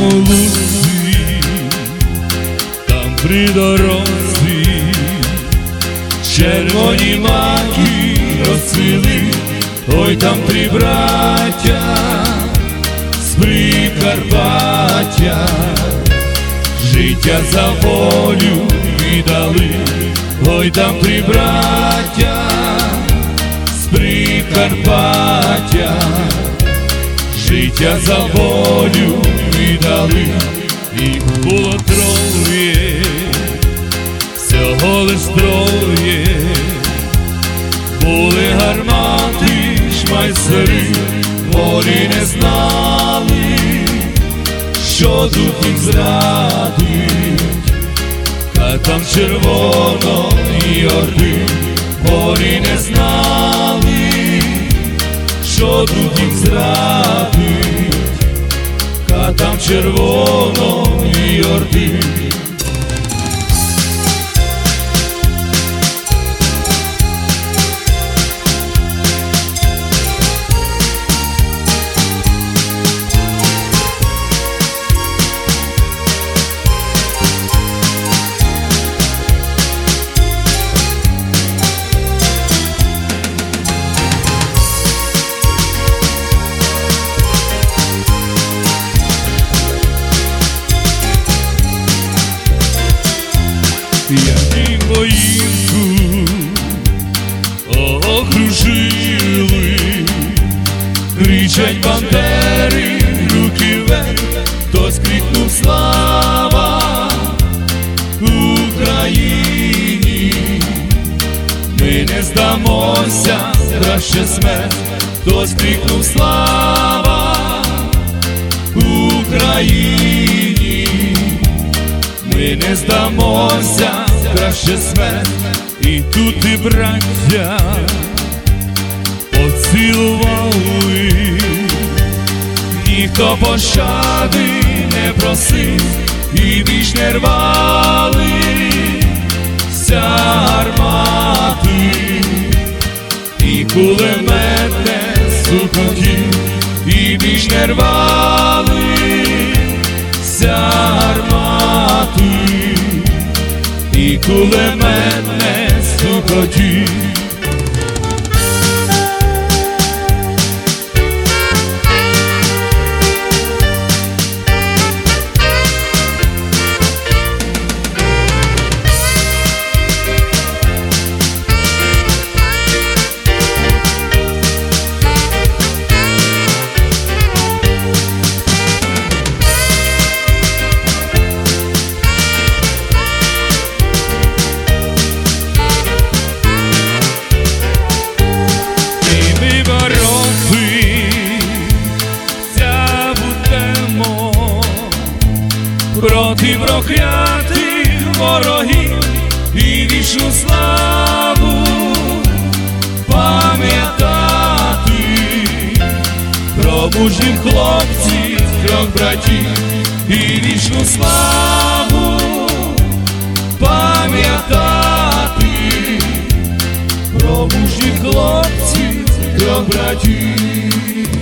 лузі, там при дорозі червоні маки розцвіли. Ой, там три браття з Прикарпаття життя за волю віддали. Ой, там три браття з Прикарпаття життя за волю віддали. Їх було троє, всього лиш троє, були гармати шмайсери, волі не знали, що дух їх зрадить. Катам Червоної Орди волі не знали, що дух їх зрадить. Катам Червоної Орди. Як воїнку окружили, кричать бандери, руки вверх, хтось крикнув слава Україні. Ми не здамося, краще смерть, хтось крикнув слава Україні. Ми не здамося, краще смерть. І тут і браття поцілували, ніхто пощади не просив, і більш не рвали вся гармати, і кулемет не сукотів, і більш не рвали вся гармати, і кулемет не стукотів. Проти проклятих ворогів і вічну славу пам'ятати, про мужніх хлопців, трьох братів, і вічну славу пам'ятати, про мужніх хлопців, трьох братів.